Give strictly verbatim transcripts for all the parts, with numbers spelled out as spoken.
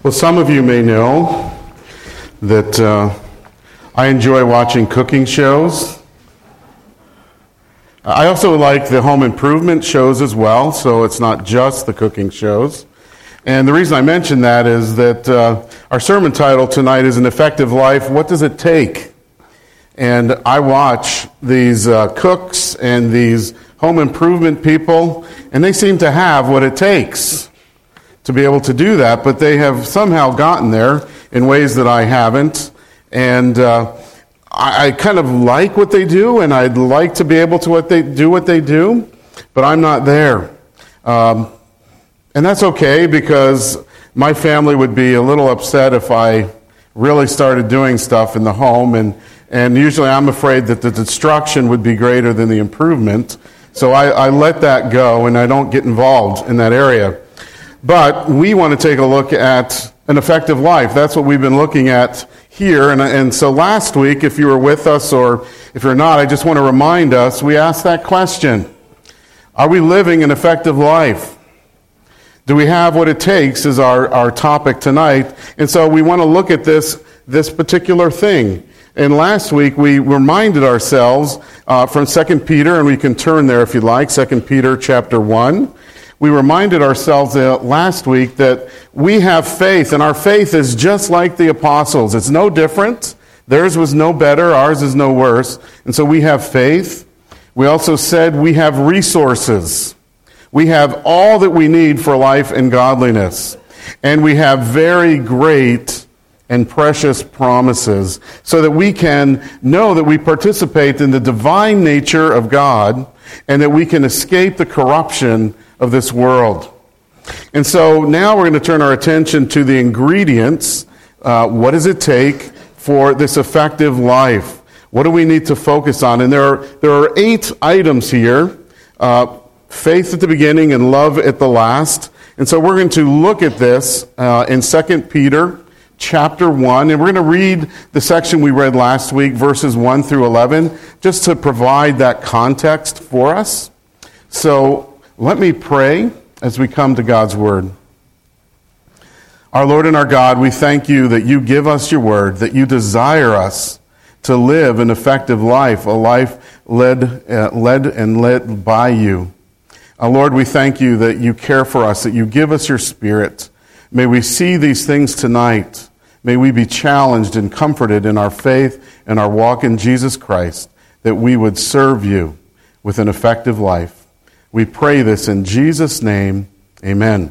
Well, some of you may know that uh, I enjoy watching cooking shows. I also like the home improvement shows as well, so it's not just the cooking shows. And the reason I mention that is that uh, our sermon title tonight is An Effective Life, What Does It Take? And I watch these uh, cooks and these home improvement people, and they seem to have what it takes to be able to do that, but they have somehow gotten there in ways that I haven't. And uh, I, I kind of like what they do, and I'd like to be able to what they do what they do, but I'm not there. Um, and that's okay, because my family would be a little upset if I really started doing stuff in the home, and, and usually I'm afraid that the destruction would be greater than the improvement. So I, I let that go, and I don't get involved in that area. But we want to take a look at an effective life. That's what we've been looking at here. And, and so last week, if you were with us or if you're not, I just want to remind us, we asked that question. Are we living an effective life? Do we have what it takes is our, our topic tonight. And so we want to look at this, this particular thing. And last week, we reminded ourselves uh, from Second Peter, and we can turn there if you'd like, Second Peter chapter one. We reminded ourselves uh, last week that we have faith, and our faith is just like the apostles. It's no different. Theirs was no better. Ours is no worse. And so we have faith. We also said we have resources. We have all that we need for life and godliness. And we have very great and precious promises so that we can know that we participate in the divine nature of God and that we can escape the corruption of this world. And so now we're going to turn our attention to the ingredients. Uh, what does it take for this effective life? What do we need to focus on? And there are, there are eight items here. Uh, faith at the beginning and love at the last. And so we're going to look at this uh, in Second Peter chapter one. And we're going to read the section we read last week, verses one through eleven, just to provide that context for us. So let me pray as we come to God's Word. Our Lord and our God, we thank you that you give us your Word, that you desire us to live an effective life, a life led, uh, led and led by you. Uh, Lord, we thank you that you care for us, that you give us your Spirit. May we see these things tonight. May we be challenged and comforted in our faith and our walk in Jesus Christ, that we would serve you with an effective life. We pray this in Jesus' name. Amen.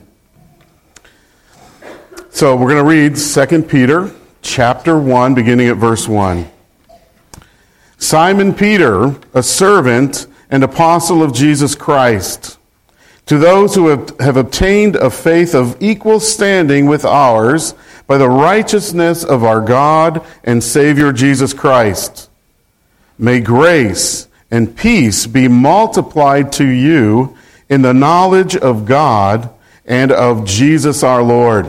So we're going to read Second Peter chapter one, beginning at verse one. Simon Peter, a servant and apostle of Jesus Christ, to those who have, have obtained a faith of equal standing with ours by the righteousness of our God and Savior Jesus Christ, may grace and peace be multiplied to you in the knowledge of God and of Jesus our Lord.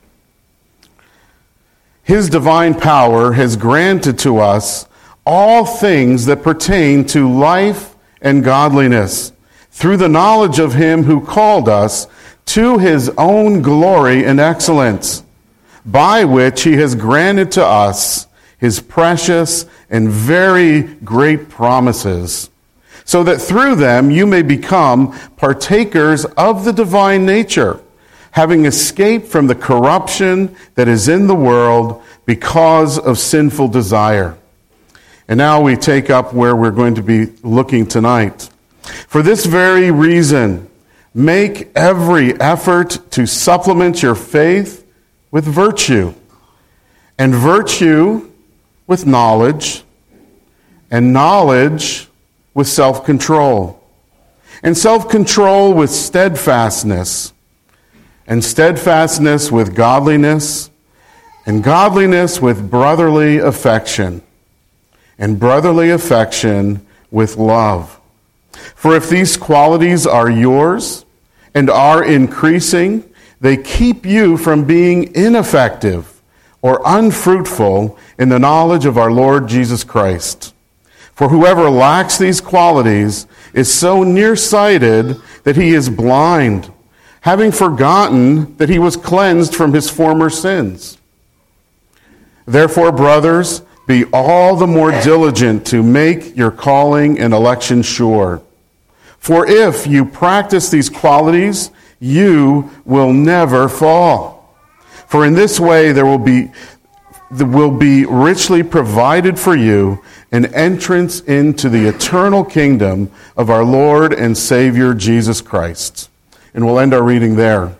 His divine power has granted to us all things that pertain to life and godliness through the knowledge of him who called us to his own glory and excellence, by which he has granted to us his precious and very great promises, so that through them you may become partakers of the divine nature, having escaped from the corruption that is in the world because of sinful desire. And now we take up where we're going to be looking tonight. For this very reason, make every effort to supplement your faith with virtue, and virtue with knowledge, and knowledge with self-control, and self-control with steadfastness, and steadfastness with godliness, and godliness with brotherly affection, and brotherly affection with love. For if these qualities are yours and are increasing, they keep you from being ineffective or unfruitful in the knowledge of our Lord Jesus Christ. For whoever lacks these qualities is so nearsighted that he is blind, having forgotten that he was cleansed from his former sins. Therefore, brothers, be all the more diligent to make your calling and election sure. For if you practice these qualities, you will never fall. For in this way there will be will be richly provided for you an entrance into the eternal kingdom of our Lord and Savior Jesus Christ. And we'll end our reading there.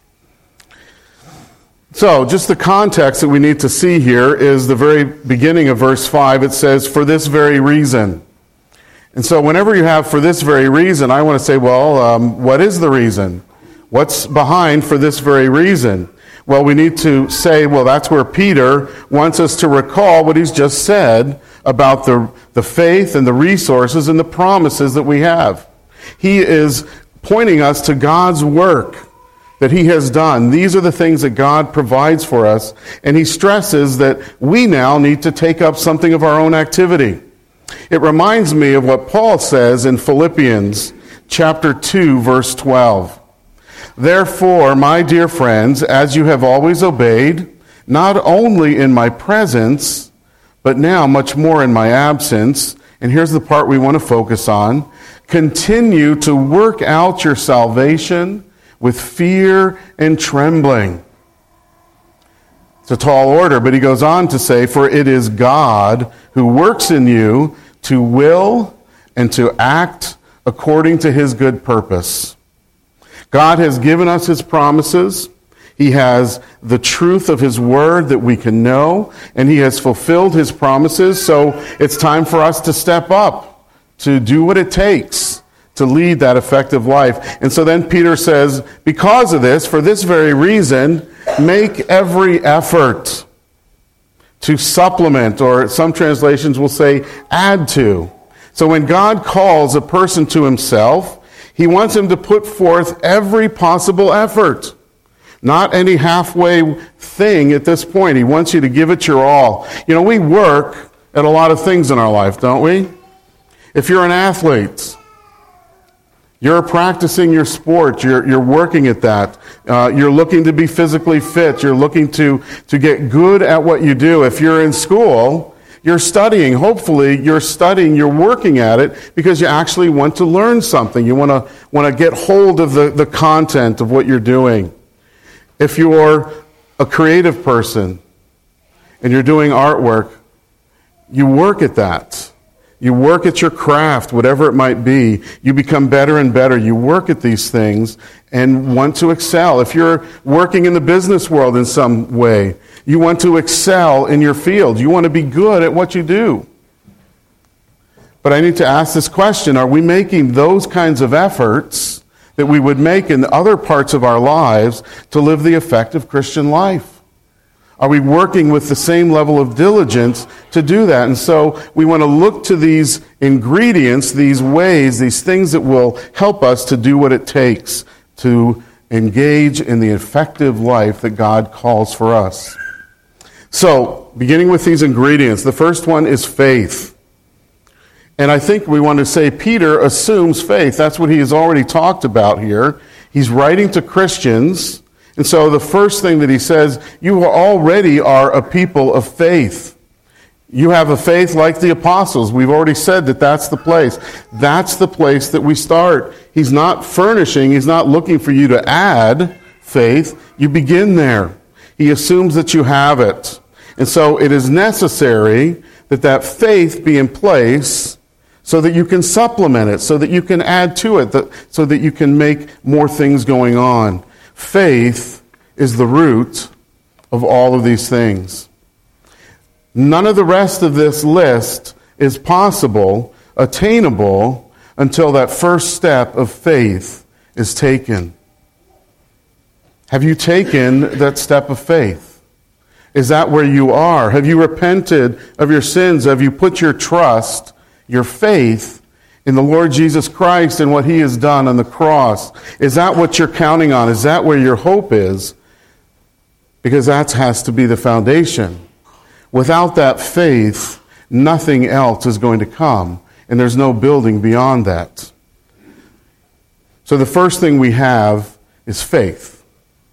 So, just the context that we need to see here is the very beginning of verse five. It says, for this very reason. And so whenever you have for this very reason, I want to say, well, um, what is the reason? What's behind for this very reason? Well, we need to say, well, that's where Peter wants us to recall what he's just said about the, the faith and the resources and the promises that we have. He is pointing us to God's work that he has done. These are the things that God provides for us. And he stresses that we now need to take up something of our own activity. It reminds me of what Paul says in Philippians chapter two, verse twelve. Therefore, my dear friends, as you have always obeyed, not only in my presence, but now much more in my absence, and here's the part we want to focus on, continue to work out your salvation with fear and trembling. It's a tall order, but he goes on to say, for it is God who works in you to will and to act according to his good purpose. God has given us his promises. He has the truth of his word that we can know, and he has fulfilled his promises, so it's time for us to step up, to do what it takes to lead that effective life. And so then Peter says, because of this, for this very reason, make every effort to supplement, or some translations will say add to. So when God calls a person to himself, he wants him to put forth every possible effort. Not any halfway thing at this point. He wants you to give it your all. You know, we work at a lot of things in our life, don't we? If you're an athlete, you're practicing your sport. You're, you're working at that. Uh, you're looking to be physically fit. You're looking to, to get good at what you do. If you're in school, you're studying. Hopefully, you're studying. You're working at it because you actually want to learn something. You want to want to get hold of the, the content of what you're doing. If you're a creative person and you're doing artwork, you work at that. You work at your craft, whatever it might be. You become better and better. You work at these things and want to excel. If you're working in the business world in some way, you want to excel in your field. You want to be good at what you do. But I need to ask this question, are we making those kinds of efforts that we would make in other parts of our lives to live the effective Christian life? Are we working with the same level of diligence to do that? And so we want to look to these ingredients, these ways, these things that will help us to do what it takes to engage in the effective life that God calls for us. So, beginning with these ingredients, the first one is faith. And I think we want to say Peter assumes faith. That's what he has already talked about here. He's writing to Christians. And so the first thing that he says, you already are a people of faith. You have a faith like the apostles. We've already said that that's the place. That's the place that we start. He's not furnishing. He's not looking for you to add faith. You begin there. He assumes that you have it. And so it is necessary that that faith be in place so that you can supplement it, so that you can add to it, so that you can make more things going on. Faith is the root of all of these things. None of the rest of this list is possible, attainable, until that first step of faith is taken. Have you taken that step of faith? Is that where you are? Have you repented of your sins? Have you put your trust, your faith, in the Lord Jesus Christ and what he has done on the cross? Is that what you're counting on? Is that where your hope is? Because that has to be the foundation. Without that faith, nothing else is going to come, and there's no building beyond that. So the first thing we have is faith.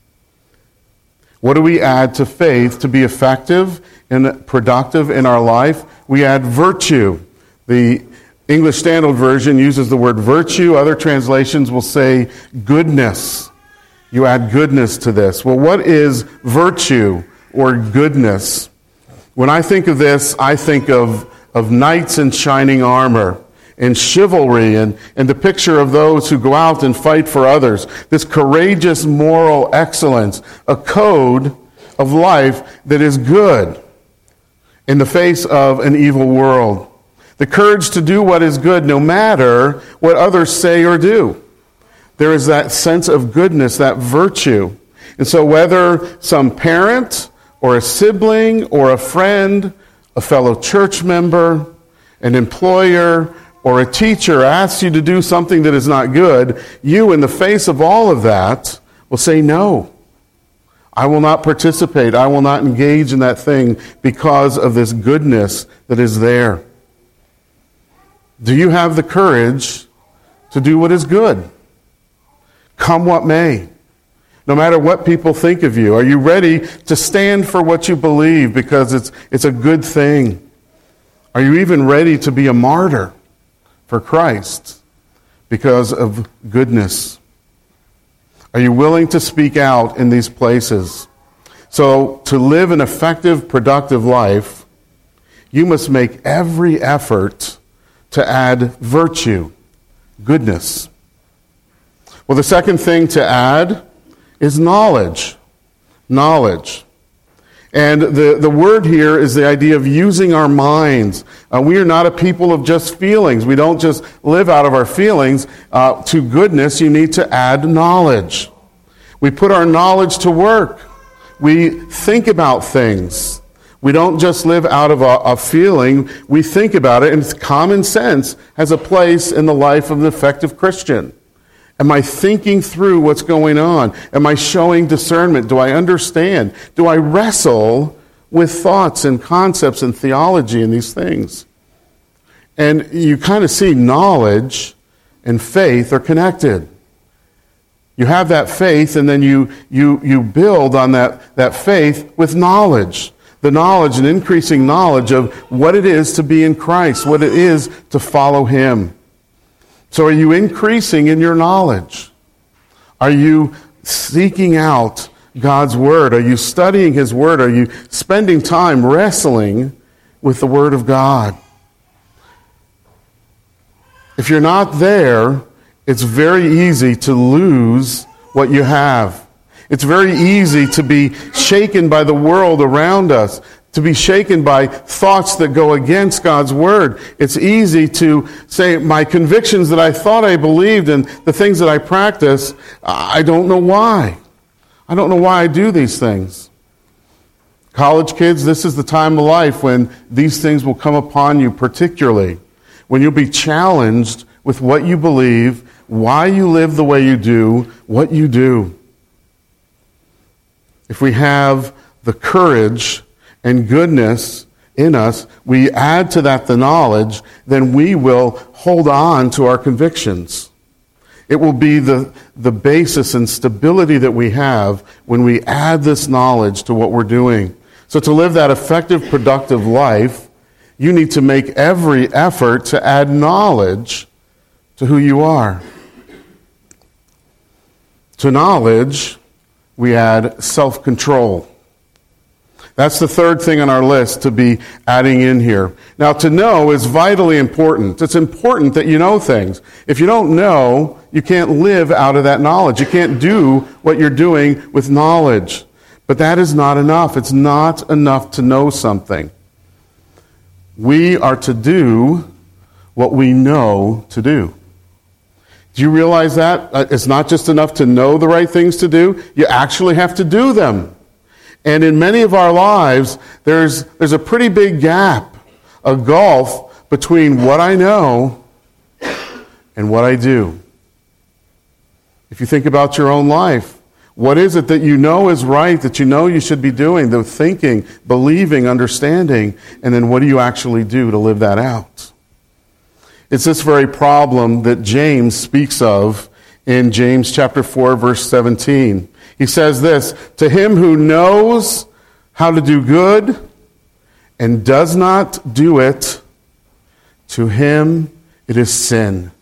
What do we add to faith to be effective and productive in our life? We add virtue. The English Standard Version uses the word virtue. Other translations will say goodness. You add goodness to this. Well, what is virtue or goodness? When I think of this, I think of, of knights in shining armor and chivalry and, and the picture of those who go out and fight for others. This courageous moral excellence, a code of life that is good in the face of an evil world. The courage to do what is good no matter what others say or do. There is that sense of goodness, that virtue. And so whether some parent or a sibling or a friend, a fellow church member, an employer, or a teacher asks you to do something that is not good, you, in the face of all of that, will say, no, I will not participate. I will not engage in that thing because of this goodness that is there. Do you have the courage to do what is good? Come what may. No matter what people think of you. Are you ready to stand for what you believe because it's, it's a good thing? Are you even ready to be a martyr for Christ because of goodness? Are you willing to speak out in these places? So to live an effective, productive life, you must make every effort to add virtue, goodness. Well, the second thing to add is knowledge. Knowledge. And the, the word here is the idea of using our minds. Uh, we are not a people of just feelings. We don't just live out of our feelings. Uh, to goodness, you need to add knowledge. We put our knowledge to work. We think about things. We don't just live out of a, a feeling. We think about it, and it's common sense has a place in the life of an effective Christian. Am I thinking through what's going on? Am I showing discernment? Do I understand? Do I wrestle with thoughts and concepts and theology and these things? And you kind of see knowledge and faith are connected. You have that faith, and then you you you build on that, that faith with knowledge. The knowledge and increasing knowledge of what it is to be in Christ, what it is to follow Him. So are you increasing in your knowledge? Are you seeking out God's Word? Are you studying His Word? Are you spending time wrestling with the Word of God? If you're not there, it's very easy to lose what you have. It's very easy to be shaken by the world around us, to be shaken by thoughts that go against God's Word. It's easy to say, my convictions that I thought I believed and the things that I practice, I don't know why. I don't know why I do these things. College kids, this is the time of life when these things will come upon you particularly, when you'll be challenged with what you believe, why you live the way you do, what you do. If we have the courage and goodness in us, we add to that the knowledge, then we will hold on to our convictions. It will be the, the basis and stability that we have when we add this knowledge to what we're doing. So to live that effective, productive life, you need to make every effort to add knowledge to who you are. To knowledge, we add self-control. That's the third thing on our list to be adding in here. Now, to know is vitally important. It's important that you know things. If you don't know, you can't live out of that knowledge. You can't do what you're doing with knowledge. But that is not enough. It's not enough to know something. We are to do what we know to do. Do you realize that? Uh, it's not just enough to know the right things to do. You actually have to do them. And in many of our lives, there's there's a pretty big gap, a gulf between what I know and what I do. If you think about your own life, what is it that you know is right, that you know you should be doing, the thinking, believing, understanding, and then what do you actually do to live that out? It's this very problem that James speaks of in James chapter four, verse seventeen. He says this, "To him who knows how to do good and does not do it, to him it is sin."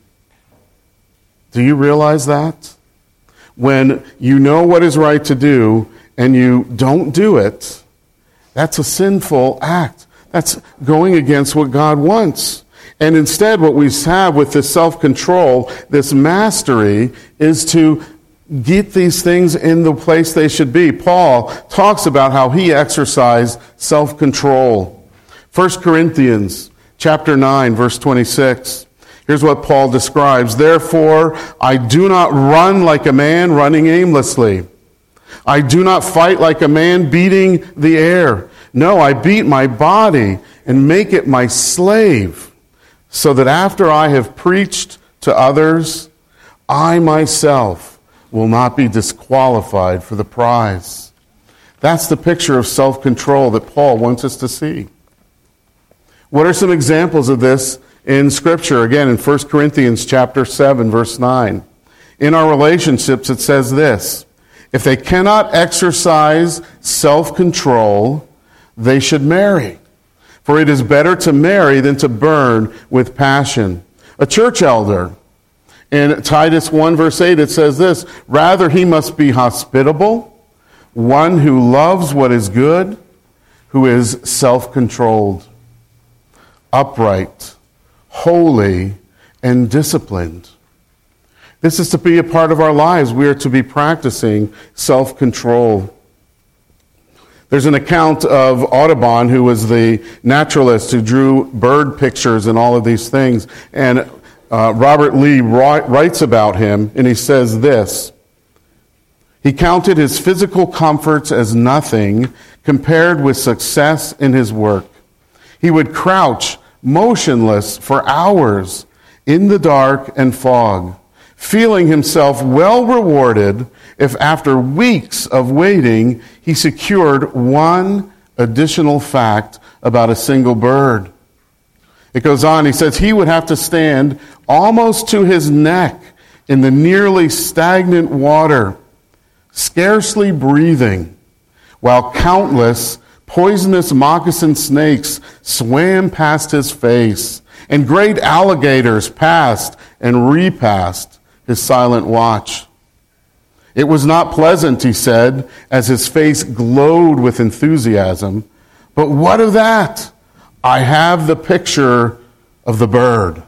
Do you realize that? When you know what is right to do and you don't do it, that's a sinful act. That's going against what God wants. And instead, what we have with this self-control, this mastery, is to get these things in the place they should be. Paul talks about how he exercised self-control. First Corinthians chapter nine, verse twenty-six. Here's what Paul describes. "Therefore, I do not run like a man running aimlessly. I do not fight like a man beating the air. No, I beat my body and make it my slave, so that after I have preached to others, I myself will not be disqualified for the prize." That's the picture of self-control that Paul wants us to see. What are some examples of this in Scripture? Again, in First Corinthians chapter seven, verse nine. In our relationships, it says this, "If they cannot exercise self-control, they should marry. For it is better to marry than to burn with passion." A church elder, in Titus one, verse eight, it says this, "Rather he must be hospitable, one who loves what is good, who is self-controlled, upright, holy, and disciplined." This is to be a part of our lives. We are to be practicing self-control. There's an account of Audubon, who was the naturalist who drew bird pictures and all of these things. And uh, Robert Lee writes about him, and he says this, "He counted his physical comforts as nothing compared with success in his work. He would crouch motionless for hours in the dark and fog, feeling himself well rewarded if after weeks of waiting he secured one additional fact about a single bird." It goes on, he says he would have to stand almost to his neck in the nearly stagnant water, scarcely breathing, while countless poisonous moccasin snakes swam past his face, and great alligators passed and repassed his silent watch. It was not pleasant, he said, as his face glowed with enthusiasm. But what of that? I have the picture of the bird.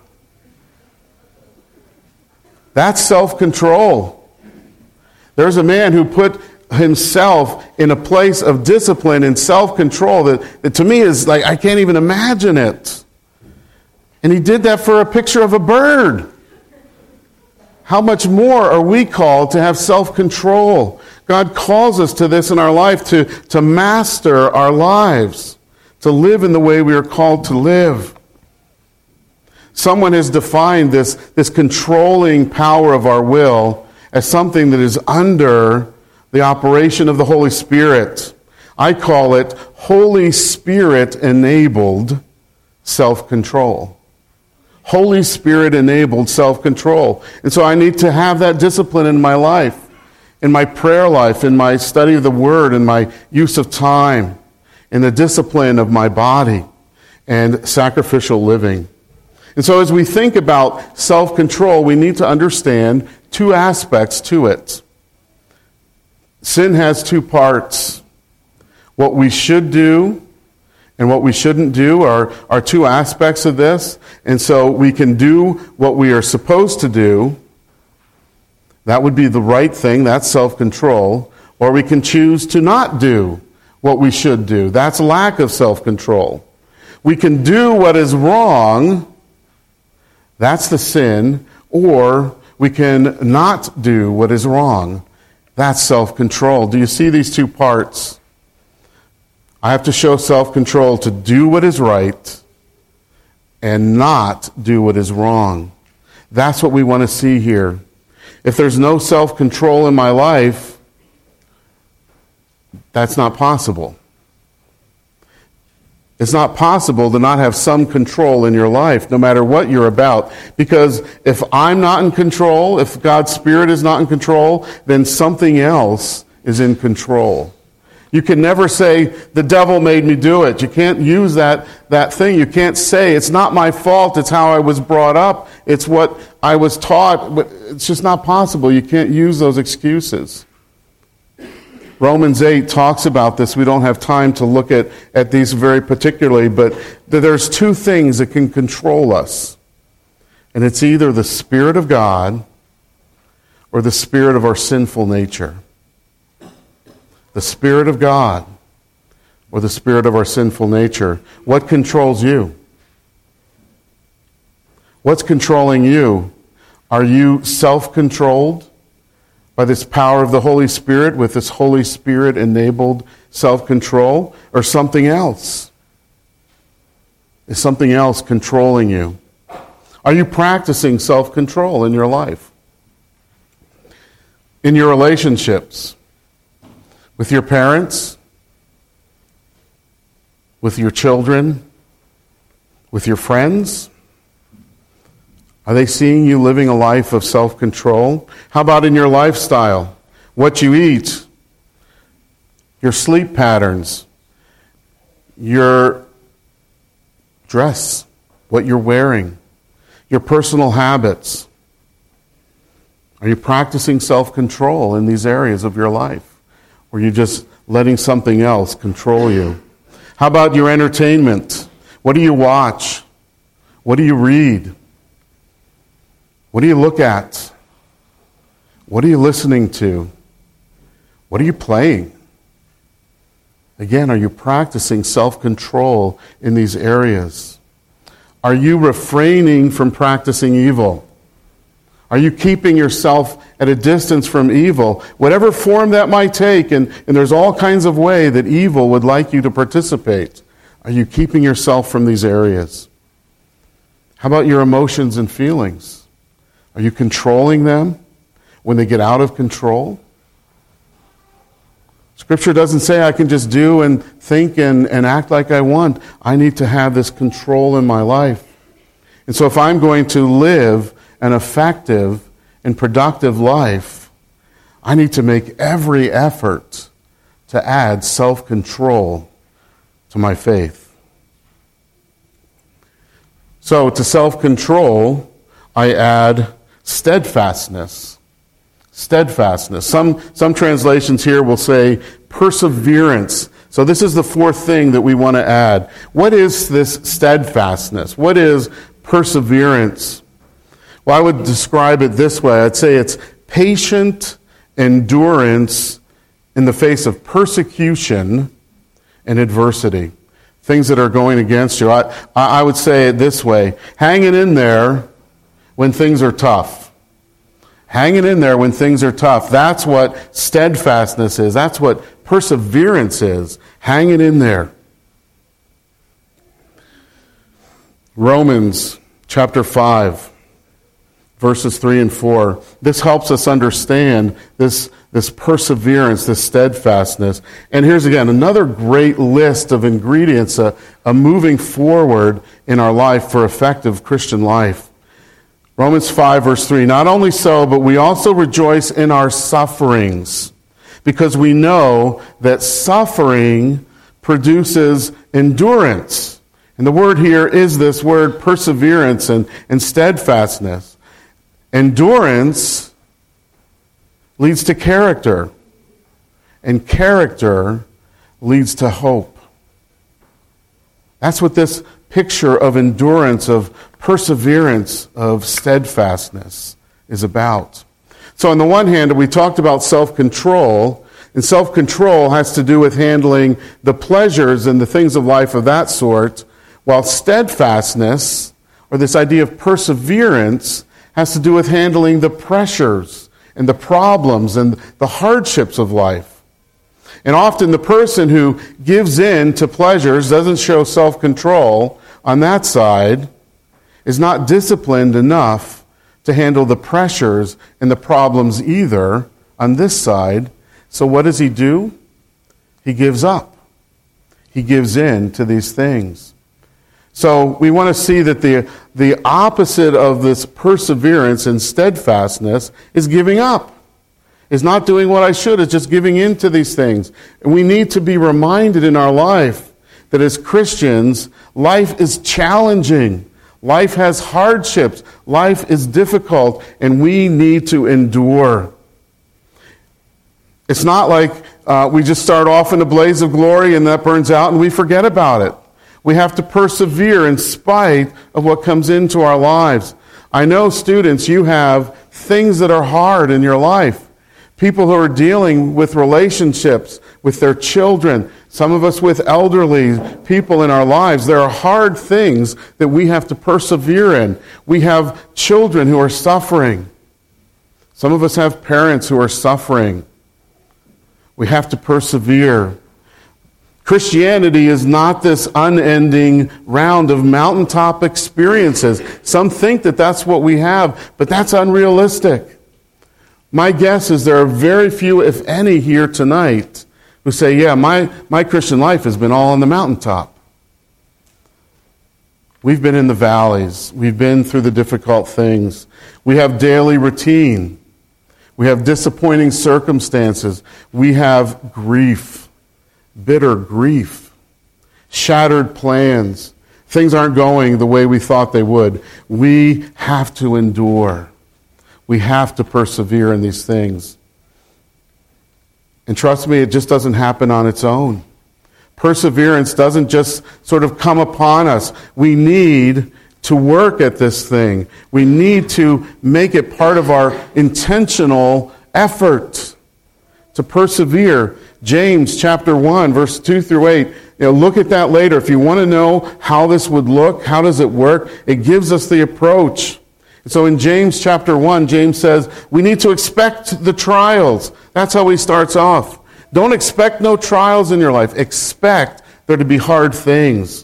That's self-control. There's a man who put himself in a place of discipline and self-control that, that to me is like, I can't even imagine it. And he did that for a picture of a bird. How much more are we called to have self-control? God calls us to this in our life, to, to master our lives, to live in the way we are called to live. Someone has defined this, this controlling power of our will as something that is under the operation of the Holy Spirit. I call it Holy Spirit-enabled self-control. Holy Spirit-enabled self-control. And so I need to have that discipline in my life, in my prayer life, in my study of the Word, in my use of time, in the discipline of my body, and sacrificial living. And so as we think about self-control, we need to understand two aspects to it. Sin has two parts. What we should do and what we shouldn't do are, are two aspects of this. And so we can do what we are supposed to do. That would be the right thing. That's self-control. Or we can choose to not do what we should do. That's lack of self-control. We can do what is wrong. That's the sin. Or we can not do what is wrong. That's self-control. Do you see these two parts? I have to show self-control to do what is right and not do what is wrong. That's what we want to see here. If there's no self-control in my life, that's not possible. It's not possible to not have some control in your life, no matter what you're about. Because if I'm not in control, if God's Spirit is not in control, then something else is in control. You can never say, the devil made me do it. You can't use that, that thing. You can't say, it's not my fault, it's how I was brought up, it's what I was taught. It's just not possible. You can't use those excuses. Romans eight talks about this. We don't have time to look at, at these very particularly, but there's two things that can control us. And it's either the Spirit of God or the spirit of our sinful nature. The Spirit of God or the spirit of our sinful nature. What controls you? What's controlling you? Are you self-controlled by this power of the Holy Spirit, with this Holy Spirit-enabled self-control, or something else? Is something else controlling you? Are you practicing self-control in your life? In your relationships? With your parents? With your children? With your friends? Are they seeing you living a life of self-control? How about in your lifestyle? What you eat, your sleep patterns, your dress, what you're wearing, your personal habits. Are you practicing self-control in these areas of your life? Or are you just letting something else control you? How about your entertainment? What do you watch? What do you read? What do you look at? What are you listening to? What are you playing? Again, are you practicing self-control in these areas? Are you refraining from practicing evil? Are you keeping yourself at a distance from evil, whatever form that might take? And, and there's all kinds of ways that evil would like you to participate. Are you keeping yourself from these areas? How about your emotions and feelings? Are you controlling them when they get out of control? Scripture doesn't say I can just do and think and, and act like I want. I need to have this control in my life. And so if I'm going to live an effective and productive life, I need to make every effort to add self-control to my faith. So to self-control, I add steadfastness. Steadfastness. Some, some translations here will say perseverance. So this is the fourth thing that we want to add. What is this steadfastness? What is perseverance? Well, I would describe it this way. I'd say it's patient endurance in the face of persecution and adversity. Things that are going against you. I, I would say it this way. Hanging in there when things are tough. Hanging in there when things are tough. That's what steadfastness is. That's what perseverance is. Hanging in there. Romans chapter five, verses three and four. This helps us understand this, this perseverance, this steadfastness. And here's again another great list of ingredients, a, a moving forward in our life for effective Christian life. Romans five, verse three, not only so, but we also rejoice in our sufferings, because we know that suffering produces endurance. And the word here is this word perseverance and, and steadfastness. Endurance leads to character, and character leads to hope. That's what this picture of endurance, of perseverance, of steadfastness is about. So on the one hand, we talked about self-control, and self-control has to do with handling the pleasures and the things of life of that sort, while steadfastness, or this idea of perseverance, has to do with handling the pressures and the problems and the hardships of life. And often the person who gives in to pleasures, doesn't show self-control on that side, is not disciplined enough to handle the pressures and the problems either on this side. So what does he do? He gives up. he gives in to these things. So we want to see that the, the opposite of this perseverance and steadfastness is giving up. Is not doing what I should, it's just giving in to these things. And we need to be reminded in our life that as Christians, life is challenging. Life has hardships. Life is difficult, and we need to endure. It's not like uh, we just start off in a blaze of glory and that burns out and we forget about it. We have to persevere in spite of what comes into our lives. I know, students, you have things that are hard in your life. People who are dealing with relationships with their children, some of us with elderly people in our lives. There are hard things that we have to persevere in. We have children who are suffering. Some of us have parents who are suffering. We have to persevere. Christianity is not this unending round of mountaintop experiences. Some think that that's what we have, but that's unrealistic. My guess is there are very few, if any, here tonight who say, yeah, my, my Christian life has been all on the mountaintop. We've been in the valleys. We've been through the difficult things. We have daily routine. We have disappointing circumstances. We have grief, bitter grief, shattered plans. Things aren't going the way we thought they would. We have to endure. We have to persevere in these things. And trust me, it just doesn't happen on its own. Perseverance doesn't just sort of come upon us. We need to work at this thing. We need to make it part of our intentional effort to persevere. James chapter one, verse two through eight. You know, look at that later. If you want to know how this would look, how does it work, it gives us the approach. So in James chapter one, James says, we need to expect the trials. That's how he starts off. Don't expect no trials in your life. Expect there to be hard things.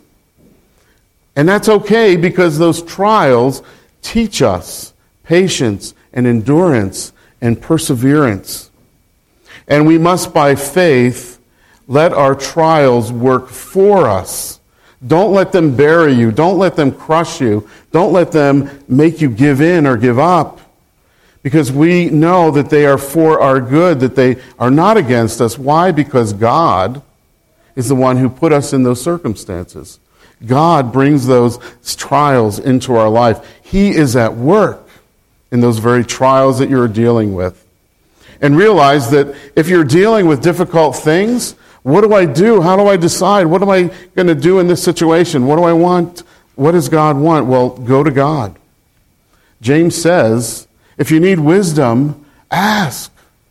And that's okay because those trials teach us patience and endurance and perseverance. And we must, by faith, let our trials work for us. Don't let them bury you. Don't let them crush you. Don't let them make you give in or give up. Because we know that they are for our good, that they are not against us. Why? Because God is the one who put us in those circumstances. God brings those trials into our life. He is at work in those very trials that you're dealing with. And realize that if you're dealing with difficult things, what do I do? How do I decide? What am I going to do in this situation? What do I want? What does God want? Well, go to God. James says, if you need wisdom, ask.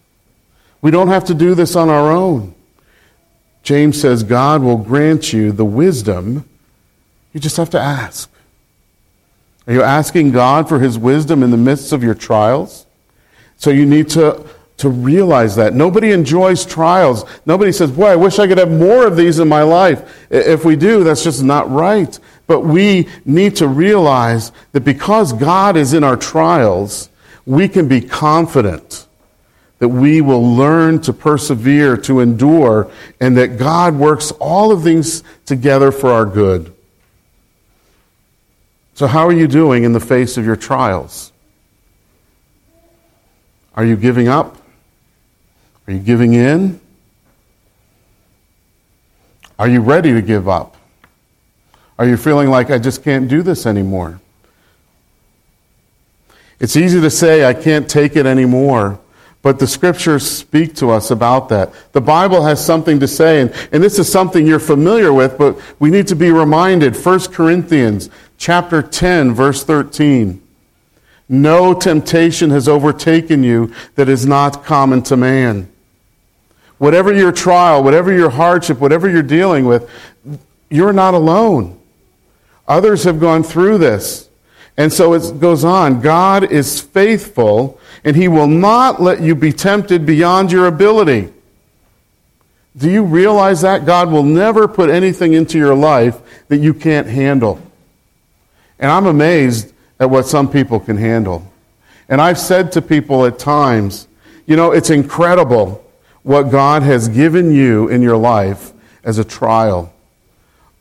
We don't have to do this on our own. James says God will grant you the wisdom. You just have to ask. Are you asking God for His wisdom in the midst of your trials? So you need to To realize that. Nobody enjoys trials. Nobody says, boy, I wish I could have more of these in my life. If we do, that's just not right. But we need to realize that because God is in our trials, we can be confident that we will learn to persevere, to endure, and that God works all of things together for our good. So how are you doing in the face of your trials? Are you giving up? Are you giving in? Are you ready to give up? Are you feeling like I just can't do this anymore? It's easy to say I can't take it anymore, but the Scriptures speak to us about that. The Bible has something to say, and, and this is something you're familiar with, but we need to be reminded. First Corinthians chapter ten, verse thirteen. No temptation has overtaken you that is not common to man. Whatever your trial, whatever your hardship, whatever you're dealing with, you're not alone. Others have gone through this. And so it goes on. God is faithful, and He will not let you be tempted beyond your ability. Do you realize that? God will never put anything into your life that you can't handle. And I'm amazed at what some people can handle. And I've said to people at times, you know, it's incredible what God has given you in your life as a trial.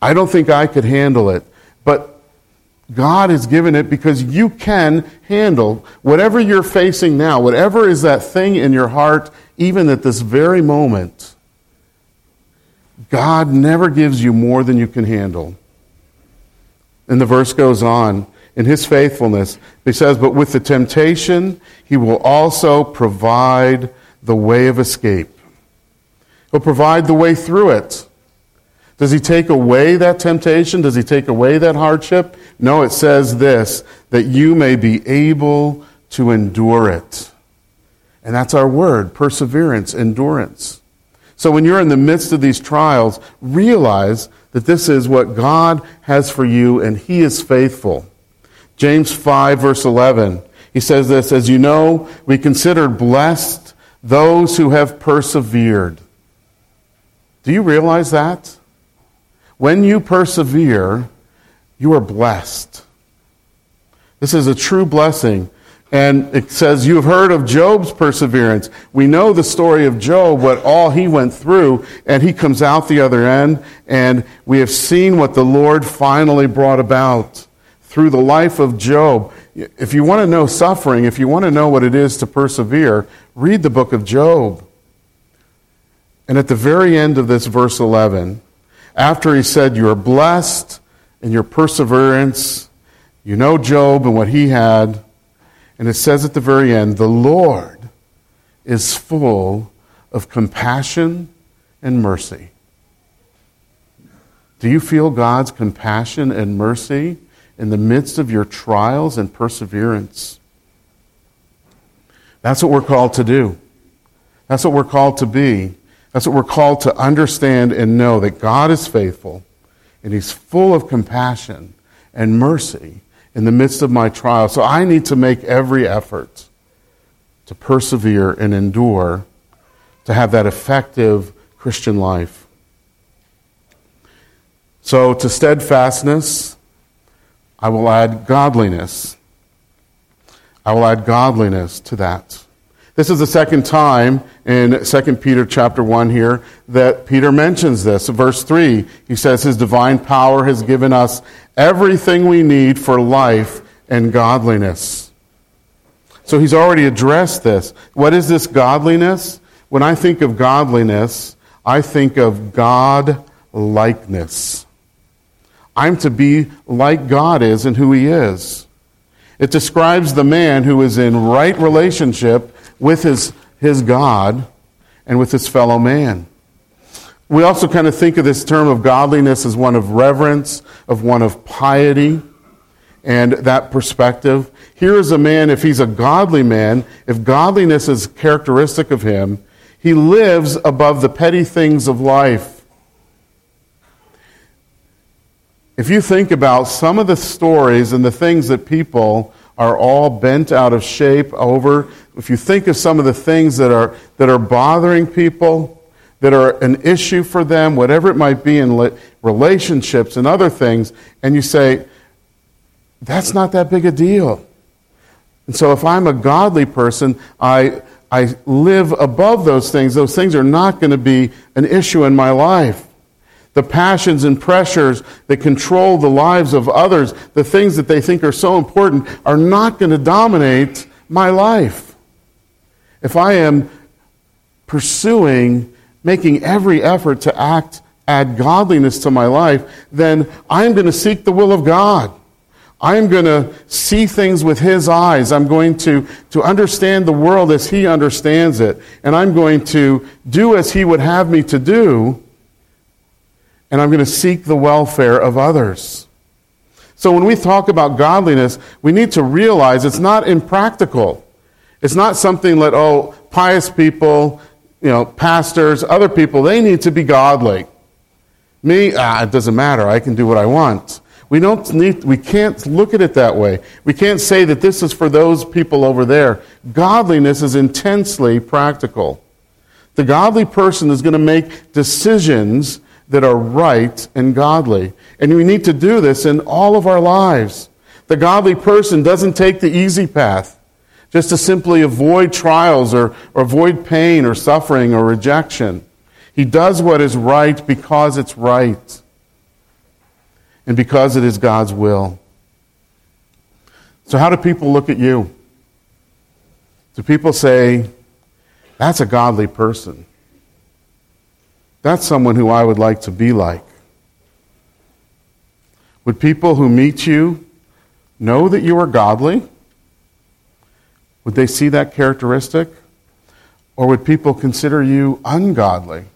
I don't think I could handle it. But God has given it because you can handle whatever you're facing now, whatever is that thing in your heart, even at this very moment. God never gives you more than you can handle. And the verse goes on, in his faithfulness, he says, but with the temptation, he will also provide the way of escape. He'll provide the way through it. Does he take away that temptation? Does he take away that hardship? No, it says this, that you may be able to endure it. And that's our word, perseverance, endurance. So when you're in the midst of these trials, realize that this is what God has for you, and he is faithful. James five, verse eleven, he says this, as you know, we consider blessed those who have persevered. Do you realize that? When you persevere, you are blessed. This is a true blessing. And it says, you have heard of Job's perseverance. We know the story of Job, what all he went through, and he comes out the other end, and we have seen what the Lord finally brought about through the life of Job. If you want to know suffering, if you want to know what it is to persevere, read the book of Job. And at the very end of this verse eleven, after he said, you are blessed in your perseverance, you know Job and what he had, and it says at the very end, the Lord is full of compassion and mercy. Do you feel God's compassion and mercy in the midst of your trials and perseverance? That's what we're called to do. That's what we're called to be. That's what we're called to understand and know, that God is faithful and he's full of compassion and mercy in the midst of my trial. So I need to make every effort to persevere and endure, to have that effective Christian life. So to steadfastness, I will add godliness. I will add godliness to that. This is the second time in Second Peter chapter one here that Peter mentions this. In verse three, he says, his divine power has given us everything we need for life and godliness. So he's already addressed this. What is this godliness? When I think of godliness, I think of God-likeness. I'm to be like God is and who he is. It describes the man who is in right relationship with his, his God and with his fellow man. We also kind of think of this term of godliness as one of reverence, of one of piety, and that perspective. Here is a man, if he's a godly man, if godliness is characteristic of him, he lives above the petty things of life. If you think about some of the stories and the things that people are all bent out of shape over, if you think of some of the things that are that are bothering people, that are an issue for them, whatever it might be in relationships and other things, and you say, that's not that big a deal. And so if I'm a godly person, I I live above those things. Those things are not going to be an issue in my life. The passions and pressures that control the lives of others, the things that they think are so important, are not going to dominate my life. If I am pursuing, making every effort to act, add godliness to my life, then I'm going to seek the will of God. I'm going to see things with his eyes. I'm going to, to understand the world as he understands it. And I'm going to do as he would have me to do. And I'm going to seek the welfare of others. So when we talk about godliness, we need to realize it's not impractical. It's not something that, oh, pious people, you know, pastors, other people, they need to be godly. Me, ah, it doesn't matter. I can do what I want. We don't need, we can't look at it that way. We can't say that this is for those people over there. Godliness is intensely practical. The godly person is going to make decisions that are right and godly. And we need to do this in all of our lives. The godly person doesn't take the easy path just to simply avoid trials or, or avoid pain or suffering or rejection. He does what is right because it's right. and because it is God's will. So how do people look at you? Do people say, that's a godly person? That's someone who I would like to be like. Would people who meet you know that you are godly? Would they see that characteristic? Or would people consider you ungodly?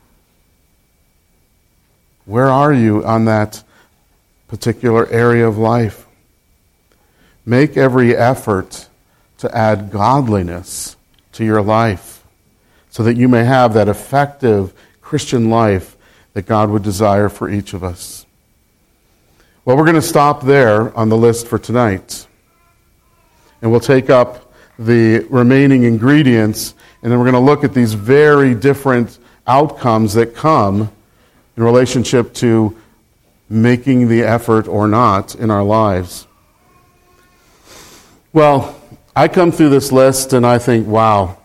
Where are you on that particular area of life? Make every effort to add godliness to your life so that you may have that effective Christian life that God would desire for each of us. Well, we're going to stop there on the list for tonight. And we'll take up the remaining ingredients, and then we're going to look at these very different outcomes that come in relationship to making the effort or not in our lives. Well, I come through this list and I think, wow,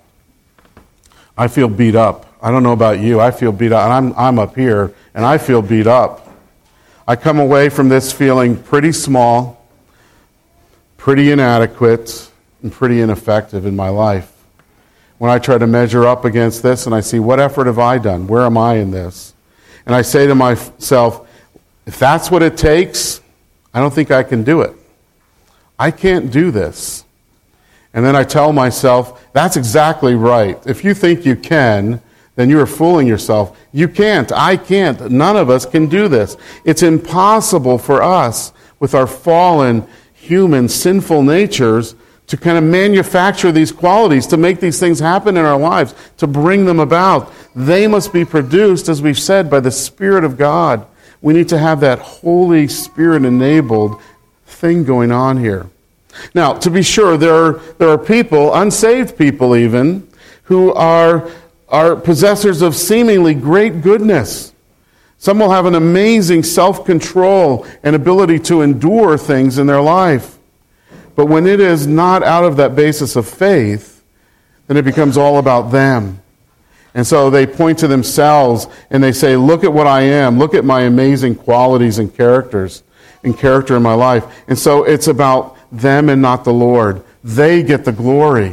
I feel beat up. I don't know about you, I feel beat up. And I'm, I'm up here and I feel beat up. I come away from this feeling pretty small, pretty inadequate, and pretty ineffective in my life. When I try to measure up against this and I see, what effort have I done? Where am I in this? And I say to myself, if that's what it takes, I don't think I can do it. I can't do this. And then I tell myself, that's exactly right. If you think you can, then you are fooling yourself. You can't. I can't. None of us can do this. It's impossible for us, with our fallen, human, sinful natures, to kind of manufacture these qualities, to make these things happen in our lives, to bring them about. They must be produced, as we've said, by the Spirit of God. We need to have that Holy Spirit-enabled thing going on here. Now, to be sure, there are, there are people, unsaved people even, who are, are possessors of seemingly great goodness. Some will have an amazing self-control and ability to endure things in their life. But when it is not out of that basis of faith, then it becomes all about them. And so they point to themselves and they say, look at what I am. Look at my amazing qualities and characters and character in my life. And so it's about them and not the Lord. They get the glory,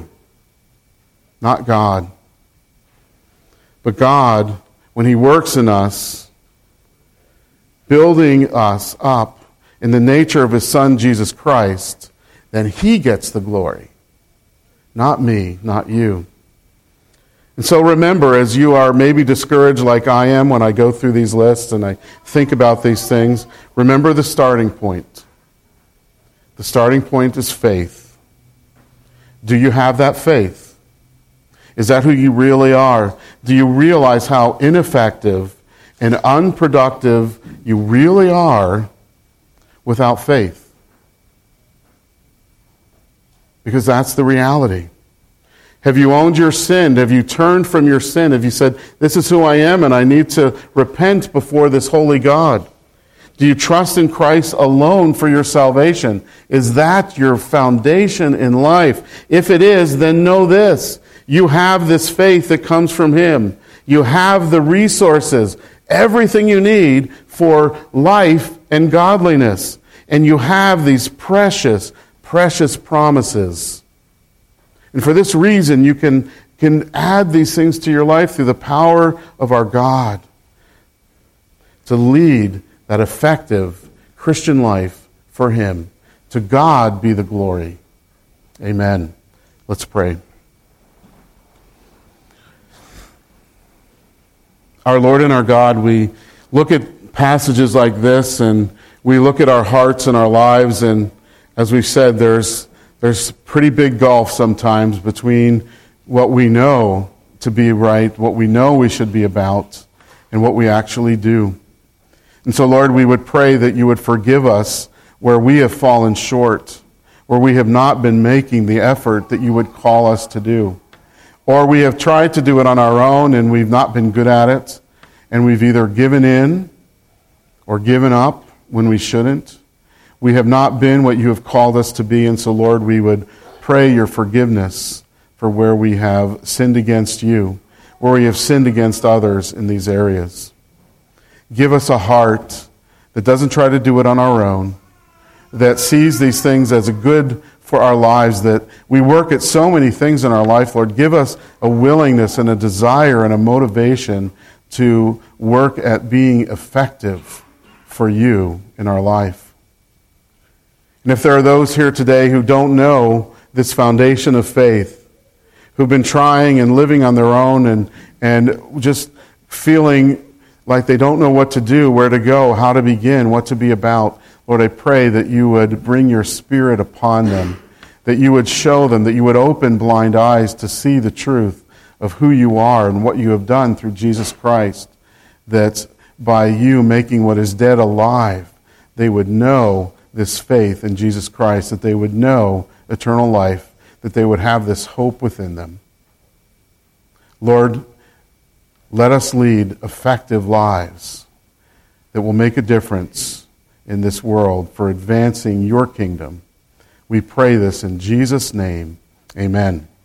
not God. But God, when He works in us, building us up in the nature of His Son, Jesus Christ, then He gets the glory. Not me, not you. And so remember, as you are maybe discouraged like I am when I go through these lists and I think about these things, remember the starting point. The starting point is faith. Do you have that faith? Is that who you really are? Do you realize how ineffective and unproductive you really are without faith? Because that's the reality. Have you owned your sin? Have you turned from your sin? Have you said, this is who I am and I need to repent before this holy God? Do you trust in Christ alone for your salvation? Is that your foundation in life? If it is, then know this. You have this faith that comes from Him. You have the resources, everything you need for life and godliness. And you have these precious, precious promises. And for this reason, you can, can add these things to your life through the power of our God to lead that effective Christian life for Him. To God be the glory. Amen. Let's pray. Our Lord and our God, we look at passages like this and we look at our hearts and our lives, and as we've said, there's there's pretty big gulf sometimes between what we know to be right, what we know we should be about, and what we actually do. And so, Lord, we would pray that you would forgive us where we have fallen short, where we have not been making the effort that you would call us to do. Or we have tried to do it on our own and we've not been good at it, and we've either given in or given up when we shouldn't. We have not been what you have called us to be, and so, Lord, we would pray your forgiveness for where we have sinned against you, where we have sinned against others in these areas. Give us a heart that doesn't try to do it on our own, that sees these things as a good for our lives, that we work at so many things in our life. Lord, give us a willingness and a desire and a motivation to work at being effective for you in our life. And if there are those here today who don't know this foundation of faith, who've been trying and living on their own and, and just feeling like they don't know what to do, where to go, how to begin, what to be about, Lord, I pray that you would bring your Spirit upon them, that you would show them, that you would open blind eyes to see the truth of who you are and what you have done through Jesus Christ, that by you making what is dead alive, they would know this faith in Jesus Christ, that they would know eternal life, that they would have this hope within them. Lord, let us lead effective lives that will make a difference in this world for advancing your kingdom. We pray this in Jesus' name. Amen.